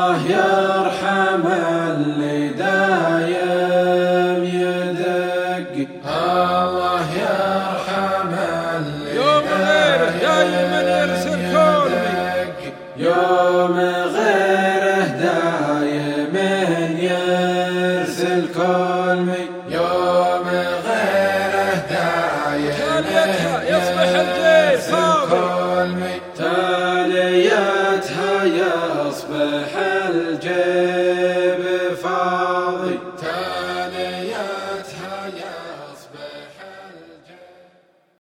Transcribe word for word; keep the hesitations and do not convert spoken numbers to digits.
الله يرحم اللي دايم يدق، الله يرحم اللي يوم غيره دايما يرسل كلمي، يوم غيره دايما يرسل كلمي، يوم غيره دايما يصبح الجيل كلمي، تاليتها يصبح الجيل